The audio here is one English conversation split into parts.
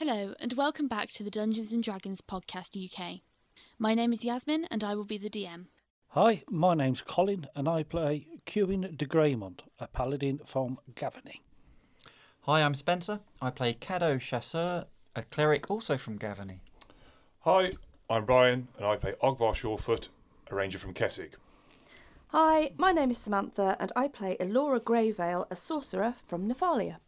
Hello, and welcome back to the Dungeons & Dragons Podcast UK. My name is Yasmin, and I will be the DM. Hi, my name's Colin, and I play Cuin de Greymont, a paladin from Gavany. Hi, I'm Spencer. I play Caddo Chasseur, a cleric also from Gavany. Hi, I'm Brian, and I play Ogvar Shawfoot, a ranger from Kessig. Hi, my name is Samantha, and I play Elora Greyvale, a sorcerer from Nephalia.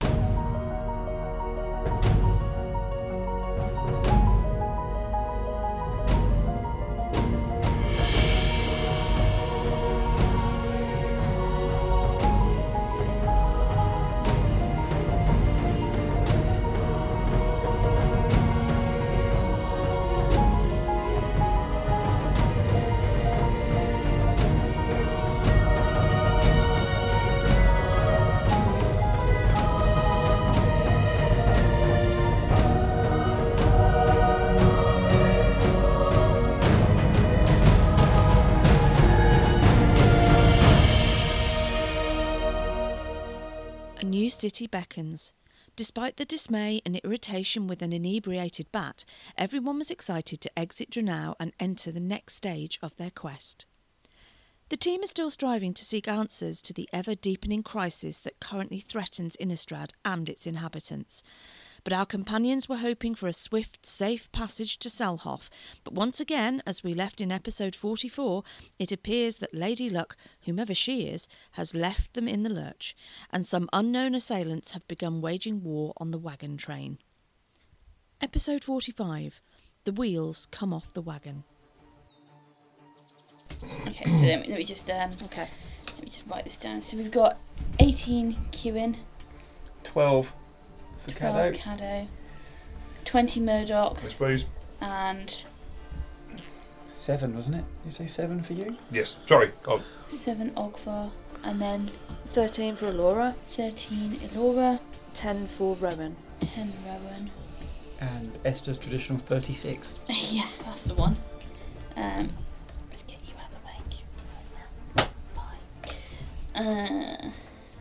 City beckons. Despite the dismay and irritation with an inebriated bat, everyone was excited to exit Dranau and enter the next stage of their quest. The team is still striving to seek answers to the ever-deepening crisis that currently threatens Innistrad and its inhabitants. But our companions were hoping for a swift, safe passage to Selhoff. But once again, as we left in episode 44, it appears that Lady Luck, whomever she is, has left them in the lurch, and some unknown assailants have begun waging war on the wagon train. Episode 45. The wheels come off the wagon. Okay, so let me just let me just write this down. So we've got 18 Cuin, 12 for 12 Caddo, 20 Murdoch, Yes, please. and 7, wasn't it? Did you say 7 for you? Yes, sorry. 7 Ogvar, and then 13 for Elora, 13 Elora, 10 for Rowan. 10 Rowan. And Esther's traditional 36. Yeah, that's the one. Let's get you out of the way.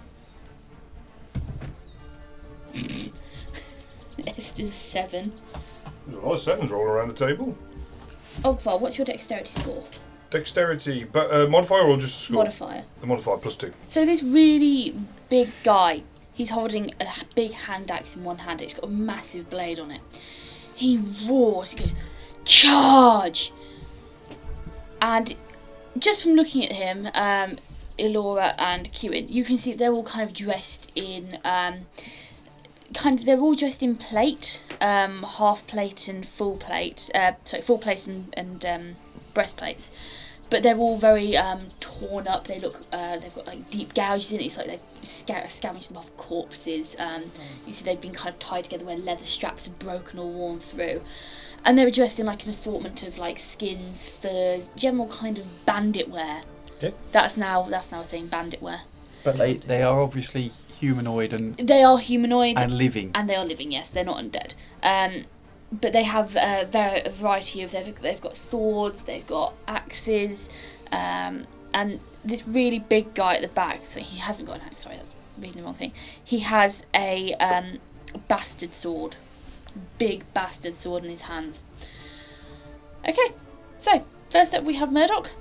Esther's 7. There's a lot of sevens rolling around the table. Ogvar, what's your dexterity score? Dexterity, but modifier or just score? Modifier. The modifier +2. So this really big guy, he's holding a big hand axe in one hand. It's got a massive blade on it. He roars. He goes, "Charge!" And just from looking at him, Elora and Cuin, you can see they're all kind of dressed in they're all dressed in plate, half plate and full plate. Full plate and breastplates. But they're all very torn up. They look, they've got like deep gouges in it. It's like they've scavenged them off corpses. You see they've been kind of tied together where leather straps are broken or worn through. And they were dressed in like an assortment of like skins, furs, general kind of bandit wear. Okay. That's now a thing, bandit wear. But they are obviously humanoid and They are humanoid. and living. And they are living, yes. They're not undead. But they have a variety of... They've got swords, they've got axes, and this really big guy at the back... So he hasn't got an axe, sorry, that's reading the wrong thing. He has a bastard sword. Big bastard sword in his hands. Okay, so, first up we have Murdoch.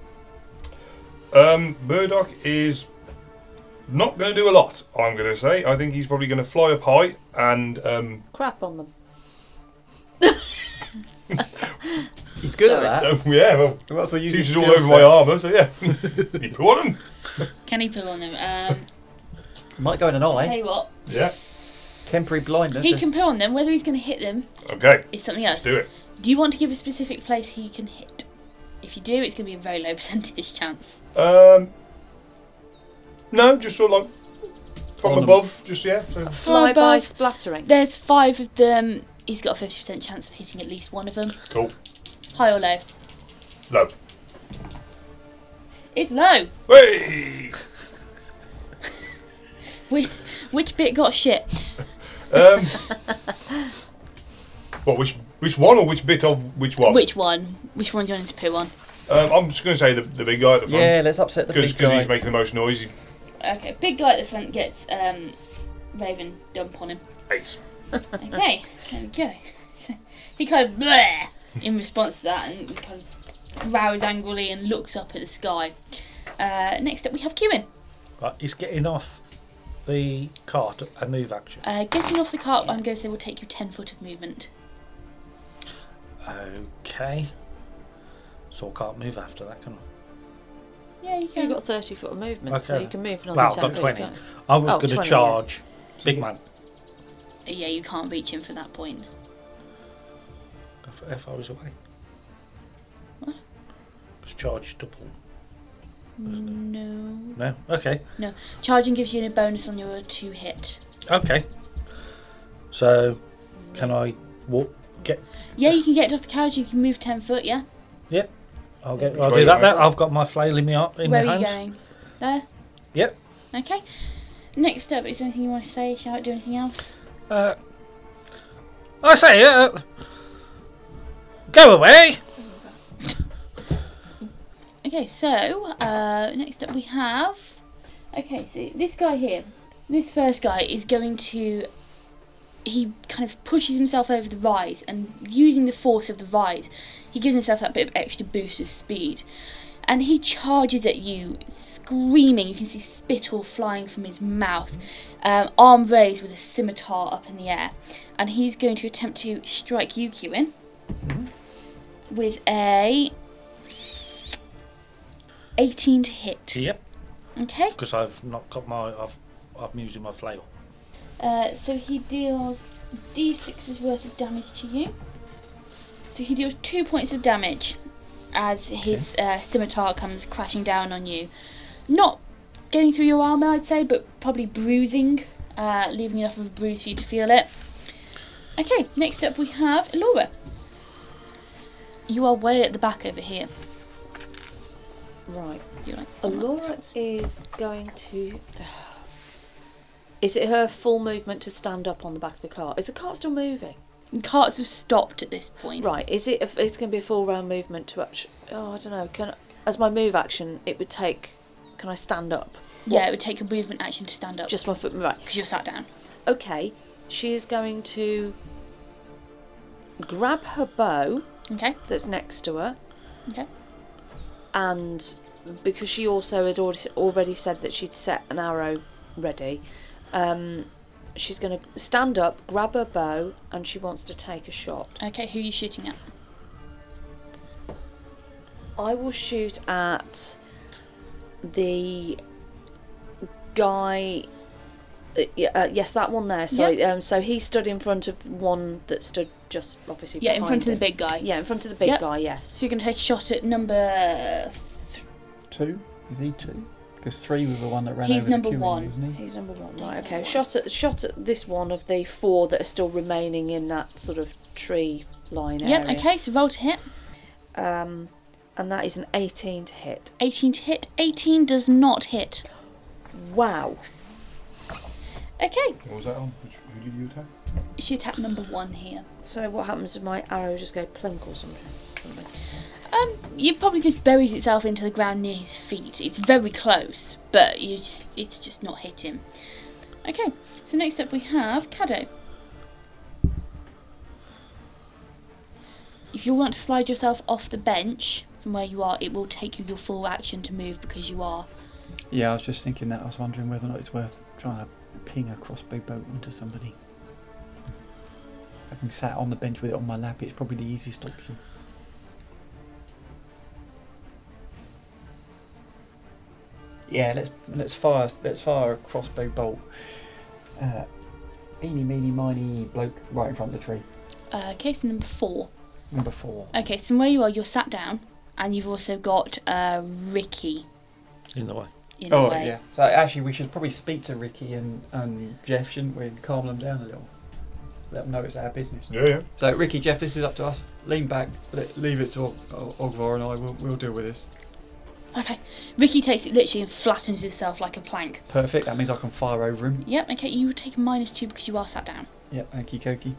Murdoch is not going to do a lot, I'm going to say. I think he's probably going to fly up high and... Crap on them. He's good at that. yeah, well, Well, so use his seems all skill over set. my armour, so yeah. You put on him. Can he pull on him? Might go in an Tell eye. you what, Yeah. Temporary blindness. he can pull on them. Whether he's going to hit them Okay, is something else. let's do it. Do you want to give a specific place he can hit? If you do, it's going to be a very low percentage chance. No, just sort of like from On them. above, just yeah. So. Fly by above. splattering. There's 5 of them. He's got a 50% chance of hitting at least one of them. Cool. High or low? Low. It's low. Hey! Which bit got shit? What? Which one or which bit of which one? Which one? Which one do you want to poo on? I'm just going to say the big guy at the front. Yeah, let's upset the Because big guy. he's making the most noise. Okay, big guy at the front gets Raven dump on him. 8. Okay, there we go. So he kind of bleh in response to that, and he kind of growls angrily and looks up at the sky. Next up, we have Kewin. Right, he's getting off the cart, a move action. Getting off the cart, I'm going to say will take you 10 foot of movement. Okay. So I can't move after that, can I? Yeah, you can. You've got 30 foot of movement, so Okay. you can move another Well, 10 I've got foot. 20. can't you? I was Oh, going to 20, charge. Big man. Yeah, you can't reach him for that point. If I was away. What? Because charge double. No. No? Okay. No. Charging gives you a bonus on your 2 hit. Okay. So, can I walk? Yeah, you can get off the carriage, you can move 10 foot, yeah? I'll Which do way that you there. going? I've got my flail in my Where my are you hands. going? There? Yep. Okay. Next up, is there anything you want to say? Shout, do anything else? I say, go away. Okay, so, next up we have... Okay, so this guy here, this first guy is going to... He kind of pushes himself over the rise, and using the force of the rise, he gives himself that bit of extra boost of speed. And he charges at you, screaming. You can see spittle flying from his mouth, arm raised with a scimitar up in the air. And he's going to attempt to strike you, Kewin, with a 18 to hit. Yep. Okay. Because I've not got my. I'm using my flail. So he deals d6's worth of damage to you. So he deals 2 points of damage as his scimitar comes crashing down on you. Not getting through your armour, I'd say, but probably bruising, leaving enough of a bruise for you to feel it. Okay, next up we have Elora. You are way at the back over here. Right. You're like, Alora is going to... Is it her full movement to stand up on the back of the cart? Is the cart still moving? The carts have stopped at this point. Right. Is it? It's going to be a full round movement to actually... Oh, I don't know. As my move action, it would take... Can I stand up? Yeah, it would take a movement action to stand up. Just my foot... Right. because you're sat down. Okay. She is going to grab her bow Okay. that's next to her, Okay. and because she also had already said that she'd set an arrow ready, she's going to stand up, grab her bow, and she wants to take a shot. Okay, who are you shooting at? I will shoot at the guy. Yes, that one there. Sorry. So he stood in front of one that stood just obviously. Yeah, in behind front of the him. big guy. Yeah, in front of the big Yep. guy. Yes. So you're going to take a shot at number... 2? Is he 2? Because 3 was the one that ran He's over number the queuing, one. wasn't he? He's number one. He's Right. number Okay. one. Shot at this one of the 4 that are still remaining in that sort of tree line Yep, area. okay, so roll to hit. And that is an 18 to hit. 18 to hit. 18 does not hit. Wow. Okay, What was that on? Who did you attack? she attacked number 1 here. So what happens if my arrow just go plunk or something? It probably just buries itself into the ground near his feet. It's very close, but it's just not hit him. Okay, so next up we have Caddo. If you want to slide yourself off the bench from where you are, it will take you your full action to move because you are. Yeah, I was just thinking that. I was wondering whether or not it's worth trying to ping a crossbow bolt into somebody. Having sat on the bench with it on my lap, it's probably the easiest option. Yeah, let's fire a crossbow bolt. Eeny, meeny, miny bloke right in front of the tree. Okay, so number 4. Number 4. Okay, so from where you are, you're sat down, and you've also got Ricky In the way. in the Oh way. yeah. So actually, we should probably speak to Ricky and Jeff, shouldn't we? And calm them down a little. Let them know it's our business. Yeah. So Ricky, Jeff, this is up to us. Lean back. Leave it to Ogvar and I. We'll deal with this. Okay, Ricky takes it literally and flattens himself like a plank. Perfect. That means I can fire over him. Yep, okay, you take a -2 because you are sat down. Yep. Okie dokie.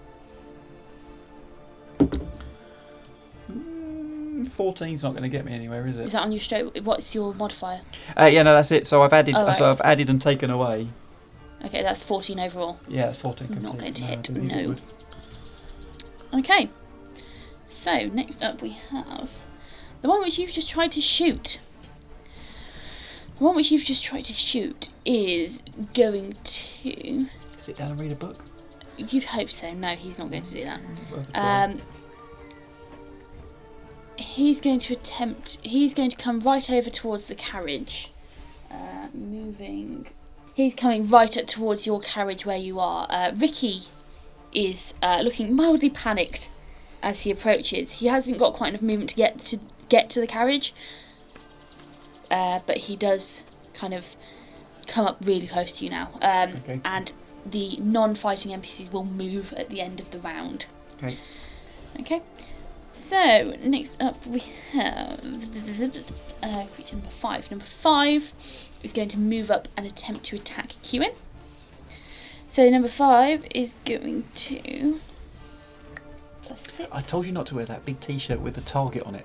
14's not going to get me anywhere, is it? Is that on your straight? What's your modifier? Yeah, no, that's it. So I've added. Oh, right. So I've added and taken away Okay, that's 14 overall. Yeah, it's 14 It's not complete. going to No, I hit, believe it no. would. Okay. So, next up we have the one which you've just tried to shoot. The one which you've just tried to shoot is going to... Sit down and read a book. You'd hope so. No, he's not going to do that. Worth a try. He's going to come right over towards the carriage. Moving. He's coming right up towards your carriage where you are. Ricky is looking mildly panicked as he approaches. He hasn't got quite enough movement to get to the carriage, but he does kind of come up really close to you now. Okay. And the non-fighting NPCs will move at the end of the round. Okay. Okay. So next up we have creature number 5. Number 5 is going to move up and attempt to attack Kewin. So number 5 is going to +6. I told you not to wear that big T-shirt with the target on it.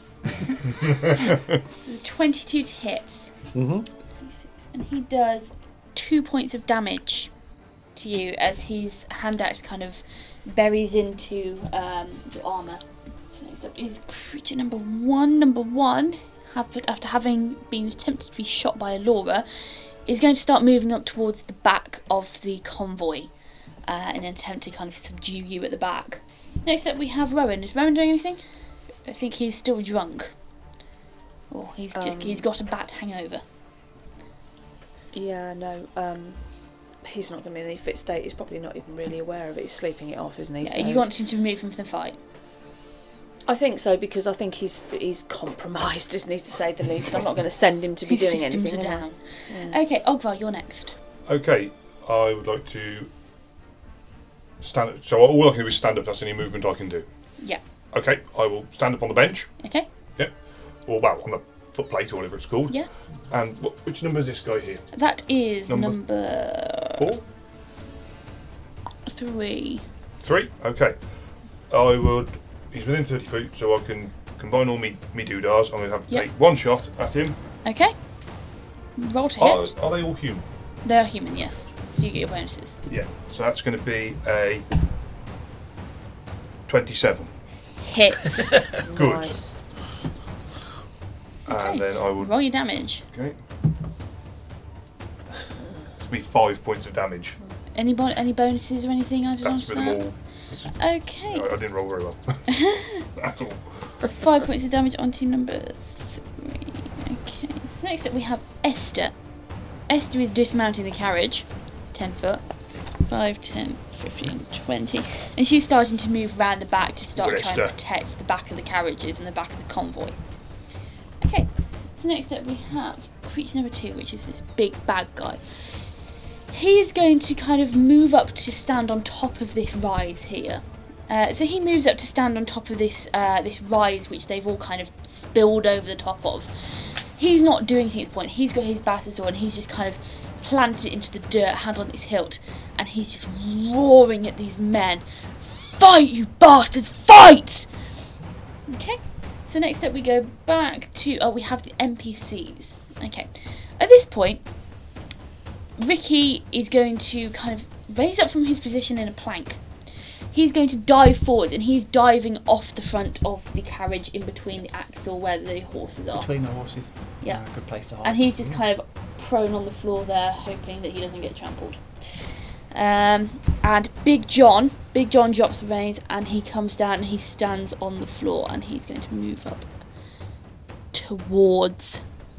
22 to hit. Mm-hmm. And he does 2 points of damage to you as his hand axe kind of buries into your armour. So next up is creature number 1. Number 1, after having been attempted to be shot by Alora, is going to start moving up towards the back of the convoy in an attempt to kind of subdue you at the back. Next up we have Rowan. Is Rowan doing anything? I think he's still drunk. Or he's got a bat hangover. Yeah, no. He's not going to be in any fit state. He's probably not even really aware of it. He's sleeping it off, isn't he? Yeah, So you want him to remove him from the fight? I think so, because I think he's compromised, isn't he, to say the least. I'm not going to send him to be His doing systems anything. are am I? down. Yeah. Okay, Ogvar, you're next. Okay, I would like to stand up. So all I can do is stand up. That's any movement I can do. Yeah. Okay, I will stand up on the bench. Okay. Or, well, on the footplate or whatever it's called. Yeah. And which number is this guy here? That is Number number 4? 3. 3? Okay. I would... He's within 30 feet, so I can combine all me doodahs. I'm going to have to Yep. take one shot at him. Okay. Roll to hit. Are they all human? They are human, yes. So you get your bonuses. Yeah. So that's going to be a 27. Hits. Good. Nice. And then I would... Roll your damage. Okay. It'll be 5 points of damage. Any bonuses or anything added That's onto with them that? all. Okay. I didn't roll very well. At all. 5 points of damage onto number 3. Okay. So next up we have Esther. Esther is dismounting the carriage. 10 foot. 5, 10, 15, 20. And she's starting to move round the back to start Good trying to Esther. protect the back of the carriages and the back of the convoy. Okay. So next up we have creature number 2, which is this big bad guy. He is going to kind of move up to stand on top of this rise here. So he moves up to stand on top of this this rise, which they've all kind of spilled over the top of. He's not doing anything at this point. He's got his bastard and he's just kind of planted it into the dirt, hand on its hilt, and he's just roaring at these men. Fight, you bastards, fight! Okay. So next up we go back to we have the NPCs. Okay. At this point, Ricky is going to kind of raise up from his position in a plank. He's going to dive forwards, and he's diving off the front of the carriage in between the axle where the horses are. Between the horses. Yeah. Good place to hide. And he's just kind of prone on the floor there, hoping that he doesn't get trampled. And Big John drops the reins, and he comes down and he stands on the floor, and he's going to move up towards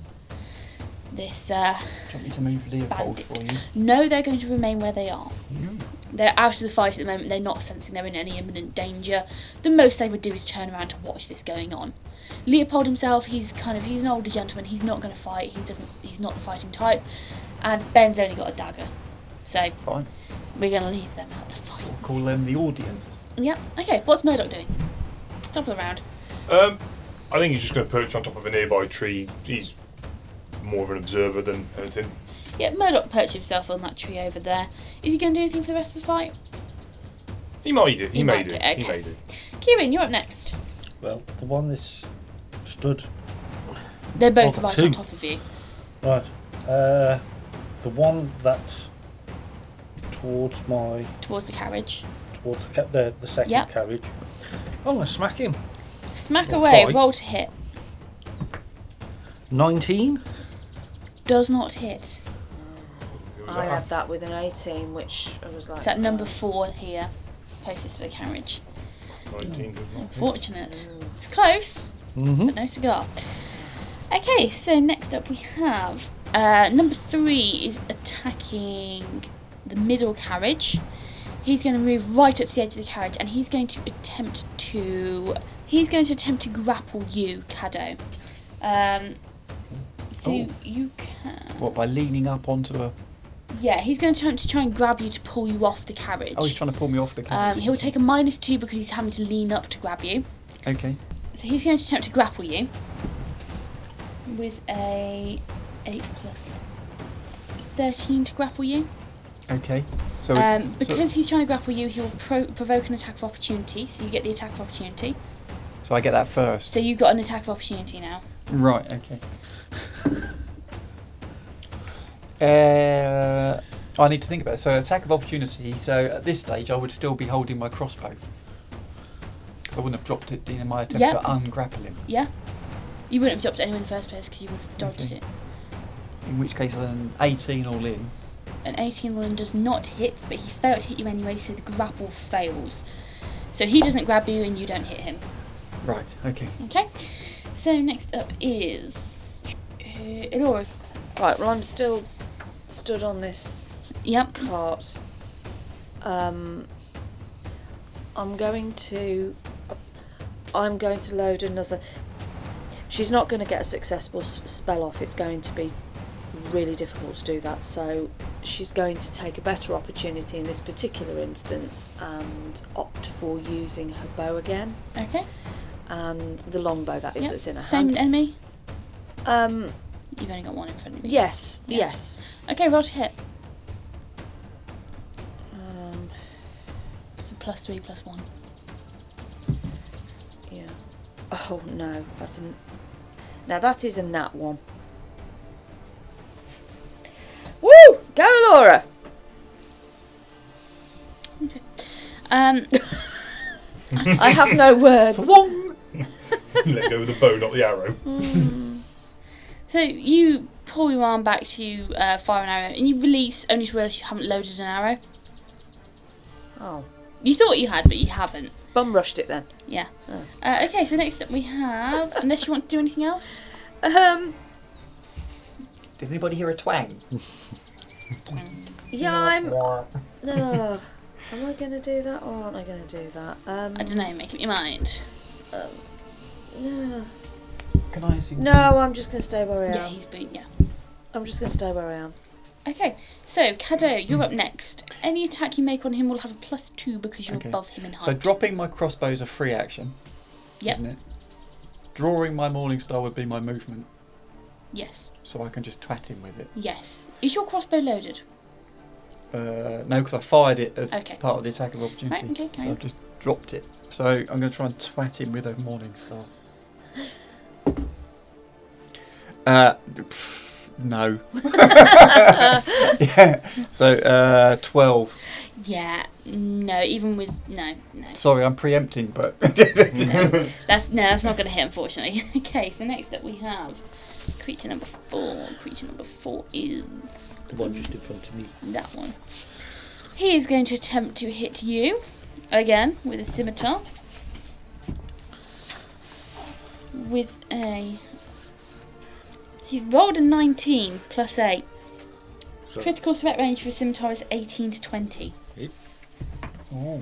this. Do you want me to move Leopold bandit. for you? No, they're going to remain where they are. They're out of the fight at the moment. They're not sensing they're in any imminent danger. The most they would do is turn around to watch this going on. Leopold himself, he's an older gentleman. He's not going to fight. He's not the fighting type. And Ben's only got a dagger, so Fine. we're going to leave them out the fight. We'll call them the audience. Yep. Okay. What's Murdoch doing? Top of the round. I think he's just going to perch on top of a nearby tree. He's more of an observer than anything. Yeah, Murdoch perched himself on that tree over there. Is he going to do anything for the rest of the fight? He might do. He may might do. do, He okay. may do. Kieran, you're up next. Well, the one that's stood. They're both Oh, right two. on top of you. Right. The one that's towards the carriage. the second Yep. carriage. I'm going to smack him. Smack I'll away. try. Roll to hit. 19. Does not hit. I had that with an 18, which I was like. It's at number 4 here, closest to the carriage. 19 does not. Unfortunate. It's close, Mm-hmm. but no cigar. Okay, so next up we have number 3 is attacking the middle carriage. He's going to move right up to the edge of the carriage, and he's going to attempt to grapple you, Caddo. So Oh. you can. What, by leaning up onto a... Yeah, he's going to try and grab you to pull you off the carriage. Oh, he's trying to pull me off the carriage. He'll take a -2 because he's having to lean up to grab you. Okay. So he's going to attempt to grapple you with a 8 plus 13 to grapple you. Okay. So, Because he's trying to grapple you, he'll provoke an attack of opportunity. So you get the attack of opportunity. so I get that first. So you've got an attack of opportunity now. Right, okay. I need to think about it. So attack of opportunity. So at this stage, I would still be holding my crossbow. Because I wouldn't have dropped it in my attempt Yep. to ungrapple him. Yeah. You wouldn't have dropped it anyway in the first place because you would have dodged Okay. it. In which case, then 18 all in. An 18 one does not hit, but he failed to hit you anyway, so the grapple fails. So he doesn't grab you and you don't hit him. Right, okay. Okay. So next up is Elora. Right, well, I'm still stood on this Yep. cart. I'm going to load another. She's not going to get a successful spell off. It's going to be really difficult to do that. So she's going to take a better opportunity in this particular instance and opt for using her bow again, Okay. and the longbow that is Yep. that's in her Same hand. enemy. Um, You've only got one in front of you. yes, Yeah. yes. Okay, roll to hit. Um, It's a +3 +1. yeah. Oh no, now that is a nat one. Woo! Go, Laura! I have no words. Let go of the bow, not the arrow. So you pull your arm back to fire an arrow, and you release only to realise you haven't loaded an arrow. Oh, You thought you had, but you haven't. bum rushed it then. Yeah. Oh. Okay, so next up we have, unless you want to do anything else. Did anybody hear a twang? Yeah, I'm. No. Am I going to do that or aren't I going to do that? I don't know, make up your mind. No. Can I assume? No, I'm just going to stay where I Yeah, am. he's been, yeah. I'm just going to stay where I am. Okay, so Caddo, you're up next. Any attack you make on him will have a +2 because you're Okay. above him in height. So dropping my crossbow is a free action, Yep. isn't it? Drawing my Morning Star would be my movement, Yes. so I can just twat him with it. Yes. Is your crossbow loaded? No, because I fired it as Okay. part of the attack of opportunity. Right, okay, carry so on. I've just dropped it. So I'm going to try and twat him with a Morning Star. No. Yeah. So 12. Yeah. No, even with no. Sorry, I'm preempting, but That's not going to hit, unfortunately. Okay, so next up we have creature number 4. Creature number 4 is The one just in front of me. that one. He is going to attempt to hit you again with a scimitar. With a. He rolled a 19 plus 8. So, Critical threat range for a scimitar is 18 to 20. oh,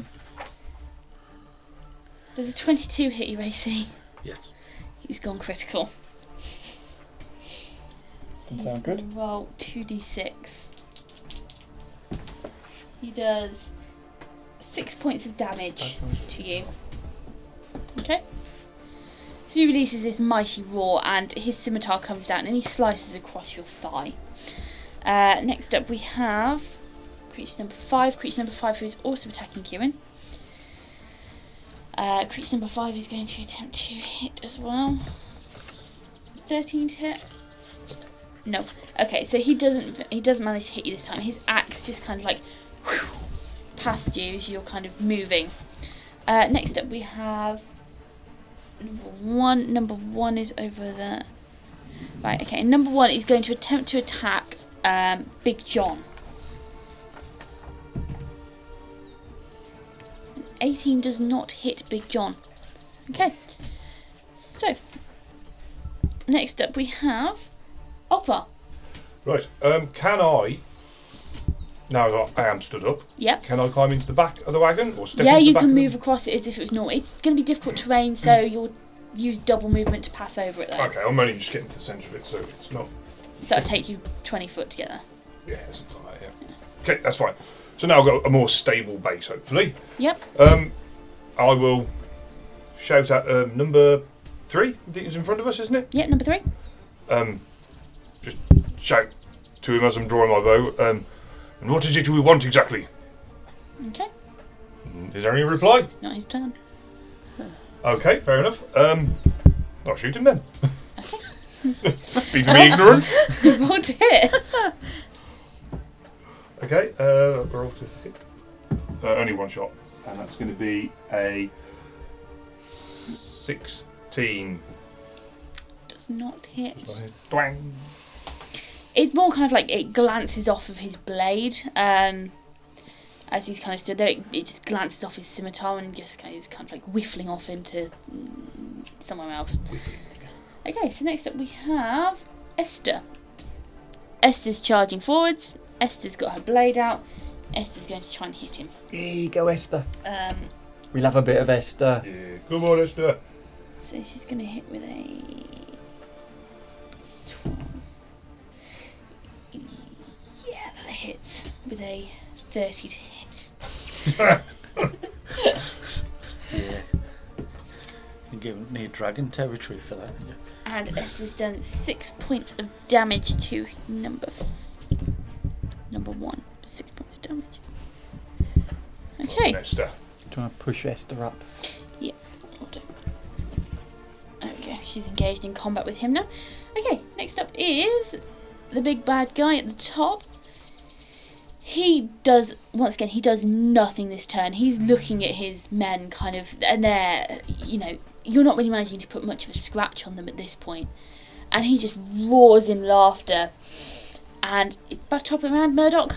Does a 22 hit you, AC? yes. He's gone critical. doesn't sound good. He's gonna roll 2d6. He does 6 points of damage to you. Okay. So he releases this mighty roar, and his scimitar comes down and he slices across your thigh. Next up we have creature number 5. Creature number 5 who is also attacking Kieran. Creature number 5 is going to attempt to hit as well. 13 to hit. No. Okay, so he doesn't manage to hit you this time. His axe just kind of like past you as you're kind of moving. Next up we have number one. Number one is over there. Right, okay. Number one is going to attempt to attack Big John. 18 does not hit Big John. Okay. So, next up we have Ogvar. Right. Can I? Now that I am stood up. Yep. Can I climb into the back of the wagon or step? Yeah, into the you back can of move the... across it as if it was normal. It's going to be difficult terrain, so you'll use double movement to pass over it though. Okay, I'm only just getting to the centre of it, so it's not. So that'll take you 20 foot to get there. Yeah, something like that. Yeah. Okay, that's fine. So now I've got a more stable base, hopefully. Yep. I will shout at number 3. I think it's in front of us, isn't it? Yep, number 3. Just shout to him as I'm drawing my bow. And what is it we want exactly? Okay. Is there any reply? It's not his turn. Okay, fair enough. I'll shoot him then. Okay. Be to be ignorant. Roll to hit. Okay, roll to hit. Only one shot. And that's going to be a 16. Does not hit. Twang. It's more kind of like it glances off of his blade. As he's kind of stood there, it just glances off his scimitar and just kind of like whiffling off into somewhere else. Okay, so next up we have Esther. Esther's charging forwards. Esther's got her blade out. Esther's going to try and hit him. Here you go, Esther. Um, We'll have a bit of Esther. Yeah, come on, Esther. so she's going to hit with a 12. Yeah, that hits with a 30 to hit. Yeah. You're giving me dragon territory for that. Yeah. And Esther's done 6 points of damage to number 1. 6 points of damage. Okay. Esther. Do you want to push Esther up? I'll do. There we go. She's engaged in combat with him now. Okay, next up is the big bad guy at the top. He does nothing this turn. He's looking at his men kind of, and they're, you're not really managing to put much of a scratch on them at this point. And he just roars in laughter. And it's back top of the round, Murdoch.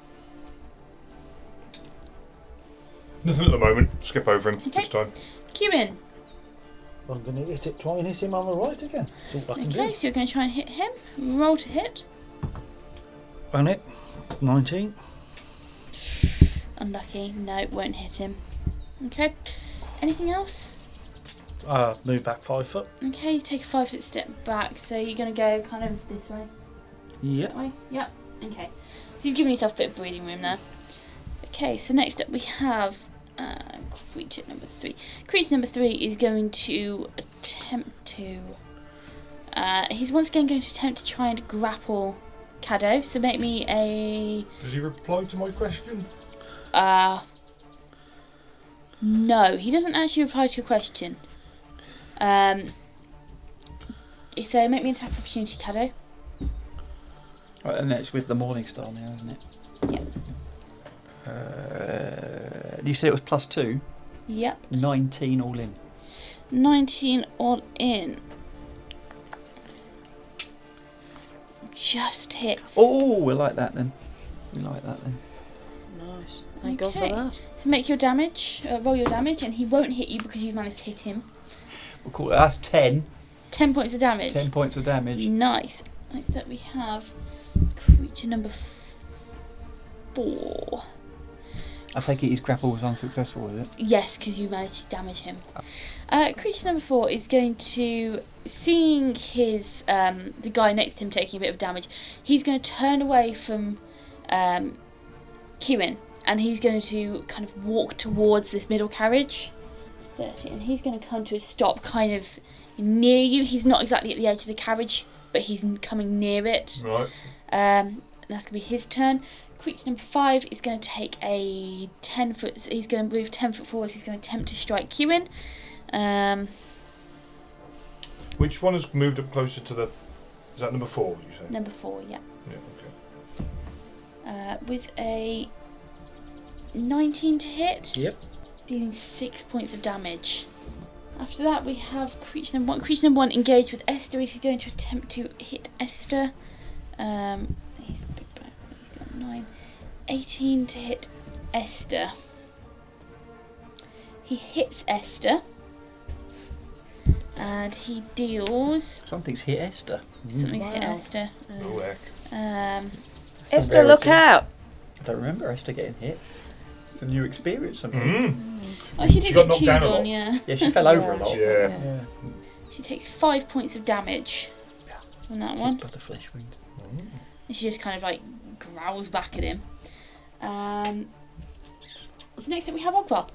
Nothing at the moment. Skip over him Okay. this time. Cumin. I'm going to try and hit him on the right again. That's all I can Okay, do. so you're going to try and hit him. Roll to hit. On it. 19. Unlucky. No, won't hit him. Okay. Anything else? Move back 5 foot. Okay, you take a 5 foot step back. So you're going to go kind of this way. Yep. That way? Yep. Okay. So you've given yourself a bit of breathing room there. Okay, so next up we have creature number 3. Creature number 3 is going to attempt to... he's once again going to attempt to try and grapple Caddo. So make me a... Does he reply to my question? No, he doesn't actually reply to your question. So make me an attack of opportunity, Caddo. Right, and that's with the Morningstar now, isn't it? Yep. You said it was +2? Yep. 19 all in. 19 all in. Just hits. Oh, we like that then. Nice. Thank God for Okay. that. So make your damage, roll your damage, and he won't hit you because you've managed to hit him. We'll call it, that's 10. 10 points of damage. 10 points of damage. Nice. Next up we have creature number 4. I take it his grapple was unsuccessful, was it? Yes, because you managed to damage him. Creature number 4 is going to, seeing his the guy next to him taking a bit of damage, he's going to turn away from Kewin, and he's going to kind of walk towards this middle carriage. 30, and he's going to come to a stop kind of near you. He's not exactly at the edge of the carriage, but he's coming near it. Right. That's going to be his turn. Creature number 5 is going to take a 10 foot. He's going to move 10 foot forwards. He's going to attempt to strike Kewin. Which one has moved up closer to the... Is that number 4, would you say? Number 4, yeah. Yeah, okay. With a 19 to hit. Yep. Dealing 6 points of damage. After that, we have creature number 1. Creature number 1 engaged with Esther. He's going to attempt to hit Esther. He's a big boy. He's got 9. 18 to hit Esther. He hits Esther. And he deals... Something's hit Esther. Something's hit Wow. Esther. Oh, heck. That's a Esther, look rarity. out! I don't remember Esther getting hit. It's a new experience. I mean. Mm. Oh, she She did got get knocked chewed down a on, lot. yeah. Yeah, she fell over a Yeah, lot. Yeah. Yeah. She takes 5 points of damage on that Just one. got a flesh wound. And she just kind of like growls back at him. So next up we have Ogvar.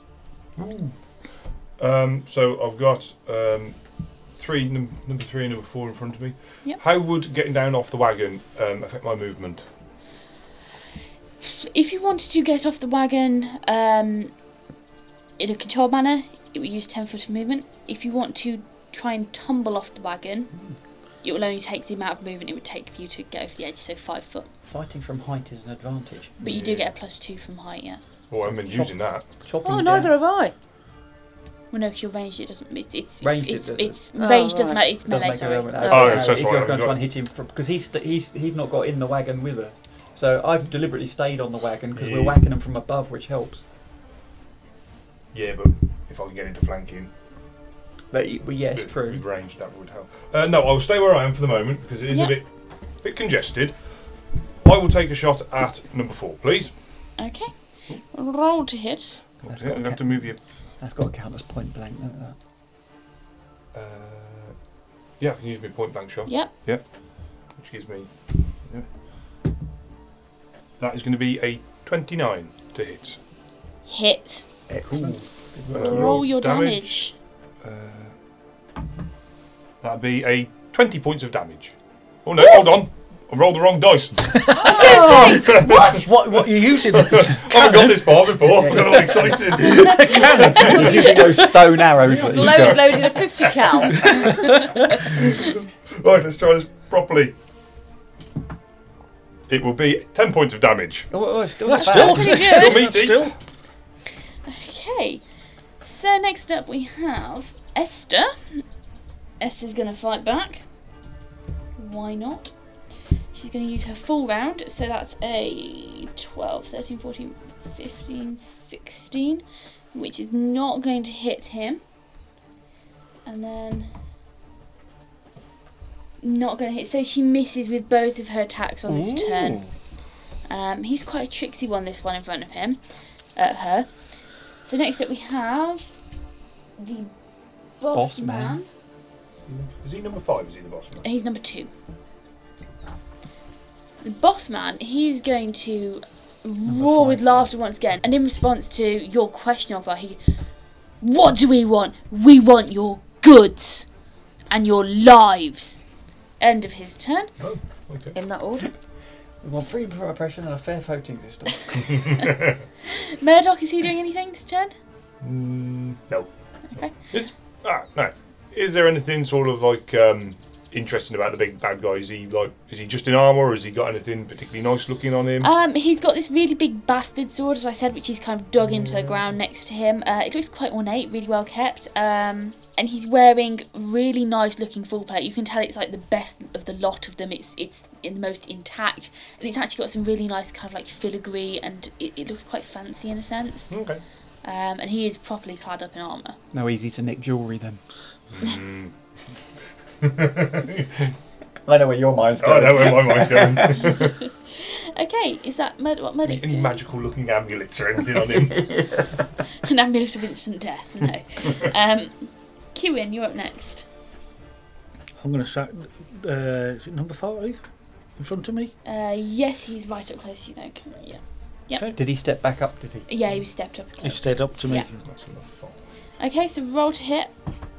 So I've got number 3 and number 4 in front of me. Yep. How would getting down off the wagon affect my movement? If you wanted to get off the wagon in a controlled manner, it would use 10 foot of movement. If you want to try and tumble off the wagon, it will only take the amount of movement it would take for you to get over the edge, so 5 foot. Fighting from height is an advantage. But you do get a +2 from height, yeah. Well, I've been using that. Chopping Oh, down. neither have I. Well, no, because your range, it doesn't. It's Range, it's, it it's Oh, range doesn't right. matter. It's Doesn't melee. make Sorry. a relevant- Oh, okay, so if sorry, you're I've going to got- try and hit him from, because he's not got in the wagon with her, so I've deliberately stayed on the wagon because we're Yeah. whacking them from above, which helps. Yeah, but if I can get into flanking, But well, yes, with true. range, that would help. No, I'll stay where I am for the moment because it is Yeah. a bit congested. I will take a shot at number 4, please. Okay. Roll to hit. That's Okay, got I'll a have to move you. That's got to count as point blank. Don't that? Yeah, I can use my point blank shot. Yep. Which gives me. Yeah. That is going to be a 29 to hit. Hit. Excellent. Roll your damage. That'd be a 20 points of damage. Oh no, hold on. I rolled the wrong dice. What are you using? I haven't got this far before. I got all excited. He's using those stone arrows that he's got. Loaded a 50 cal. Right, let's try this properly. It will be 10 points of damage. Oh, it's still That's not still, bad. Pretty still, good. Meaty. still. Okay. So next up we have Esther. Esther's going to fight back. Why not? She's going to use her full round. So that's a 12, 13, 14, 15, 16. Which is not going to hit him. And then... not going to hit. So she misses with both of her attacks on this turn. He's quite a tricksy one, this one in front of him. Her. So next up we have the boss Boss man. Is he number 5? Is he the boss man? He's number 2. The boss man, he's going to roar with laughter once again. And in response to your question, Ogvar, what do we want? We want your goods and your lives. End of his turn. Oh, okay. In that order. We want freedom from oppression and a fair voting system. Murdoch, is he doing anything this turn? No. Okay. No. Is there anything sort of like interesting about the big bad guy? Is he just in armour, or has he got anything particularly nice looking on him? He's got this really big bastard sword, as I said, which he's kind of dug into the ground next to him. It looks quite ornate, really well kept. And he's wearing really nice looking full plate. You can tell it's like the best of the lot of them. It's in the most intact, and it's actually got some really nice kind of like filigree, and it looks quite fancy in a sense. Okay. And he is properly clad up in armour. No easy to nick jewellery then. I know where your mind's I going. know where my mind's going. Okay, is that what Murdoch's Any doing? magical looking amulets or anything on him? An amulet of instant death? No. Kewin, you're up next. I'm going to say, is it number 5 in front of me? Yes, he's right up close to you though. 'Cause, yeah. Yep. Did he step back up, did he? Yeah, he was stepped up He close. stayed up to me. Yeah. That's enough fun. Okay, so roll to hit.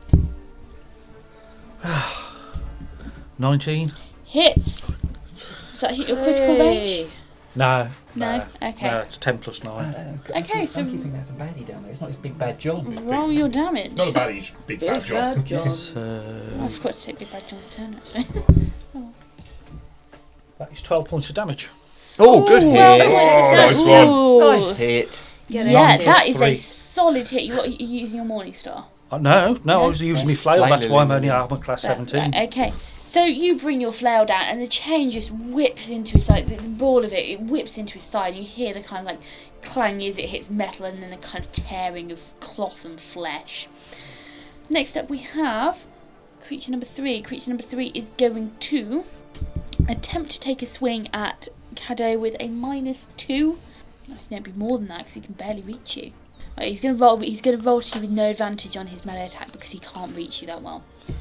19. Hits. Does that hit your critical range? Hey. No. No? Okay. No, it's 10 plus 9. Okay, so- I think there's a baddie down there. It's not this big bad John. Roll your damage. Not a baddie, big bad job. Bad John. I forgot to take Big Bad John's turn actually. That is 12 points of damage. Oh, good hit. Oh, nice one. Ooh. Nice hit. Get it Yeah, in. that is a 3. solid hit. You're using your Morning Star. No, I was Yes, using my yes. flail. That's why I'm Flail. only armour class 17. Right, okay. So you bring your flail down, and the chain just whips into his, like, the ball of it whips into his side. You hear the kind of, like, clang as it hits metal, and then the kind of tearing of cloth and flesh. Next up we have creature number 3. Creature number 3 is going to attempt to take a swing at Caddo with a -2. That's going to be more than that because he can barely reach you. Right, he's going to roll. He's going to roll to you with no advantage on his melee attack because he can't reach you that well.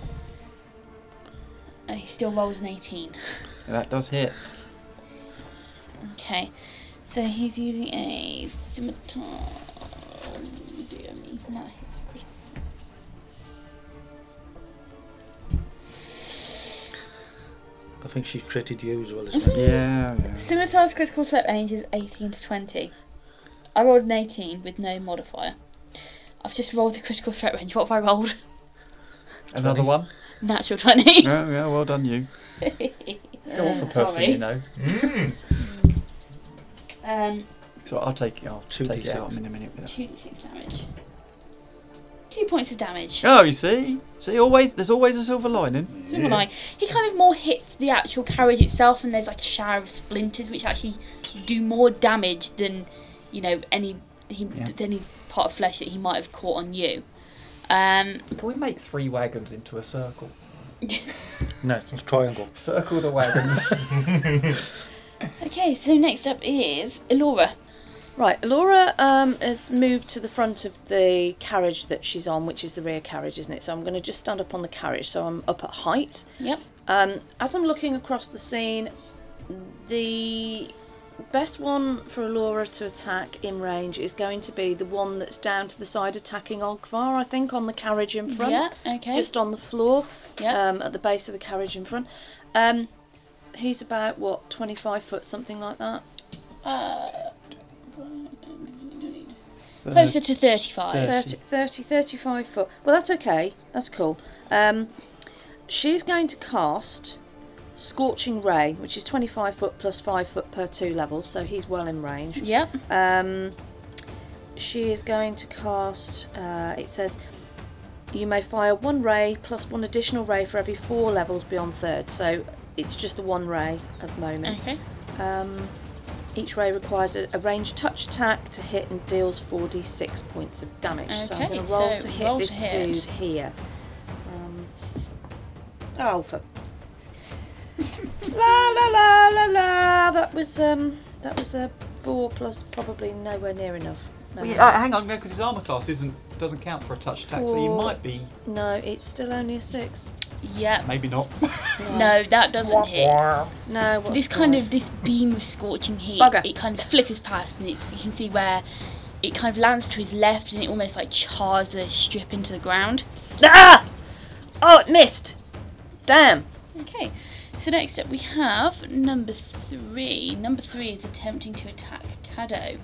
And he still rolls an 18. That does hit. Okay, so he's using a scimitar. Oh, dear me, that hits critical. I think she's critted you as well as me. Yeah. Scimitar's critical threat range is 18 to 20. I rolled an 18 with no modifier. I've just rolled the critical threat range. What have I rolled? Another 20. one. Natural 20. Yeah, well done you. Go off a person, Sorry. you know. So I'll take it out 2d6. in a minute with that. 2d6 damage. 2 points of damage. Oh, you see? There's always a silver lining. Silver line. He kind of more hits the actual carriage itself, and there's like a shower of splinters which actually do more damage than, you know, than his part of flesh that he might have caught on you. Can we make 3 wagons into a circle? No, it's a triangle. Circle the wagons. Okay, so next up is Elora. Right, Laura has moved to the front of the carriage that she's on, which is the rear carriage, isn't it? So I'm going to just stand up on the carriage, so I'm up at height. Yep. As I'm looking across the scene, the best one for Laura to attack in range is going to be the one that's down to the side attacking Ogvar, I think, on the carriage in front. Yeah, okay. Just on the floor, Yeah. at the base of the carriage in front. He's about, 25 foot, something like that? Closer to 35. 35 foot. Well, that's okay. That's cool. She's going to cast Scorching Ray, which is 25 foot plus 5 foot per 2 level, so he's well in range. Yep. She is going to cast, it says, you may fire 1 ray plus 1 additional ray for every 4 levels beyond 3rd, so it's just the 1 ray at the moment. Okay. Each ray requires a ranged touch attack to hit and deals 4d6 points of damage. So I'm Okay, going to roll so to hit roll this to hit. dude here. For la la la la la. That was a 4 plus probably nowhere near enough. Well, hang on, because his armour class doesn't count for a touch attack, so you 4. might be. No, it's still only a 6. Yep. Maybe not. No, that doesn't hit. No, what's This kind of this beam of scorching heat, Bugger. it kind of flickers past, and you can see where it kind of lands to his left, and it almost like chars the strip into the ground. Ah! Oh, it missed. Damn. Okay, so next up we have number 3. Number 3 is attempting to attack Caddo.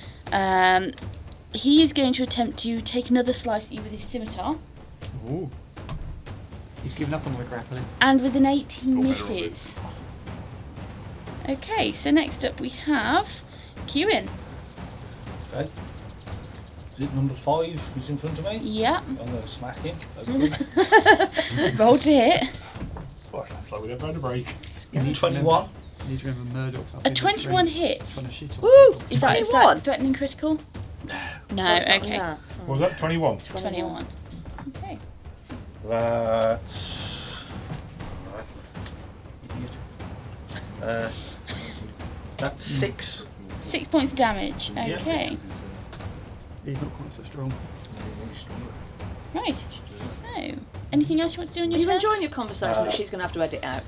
He is going to attempt to take another slice at you with his scimitar, Ooh. He's given up on the grappling. and with an 18 Oh, better misses. Okay, so next up we have Kieran. Okay. Is it number 5 who's in front of me? Yeah, I'm going to smack him. That's good. roll to hit. Right, that's like we never had a break. 21. You need to remember Murdoch's up A in the 21 tree, hits. trying to shit on Woo! people. Is that 21? threatening critical? No, Oh, it's not okay. that. What was that? 21? 21. Okay. That's... Idiot. That's 6. 6 points of damage. Yeah. Okay. He's not quite so strong. Right. So, anything else you want to do on Are your you turn? enjoying your conversation that she's going to have to edit out?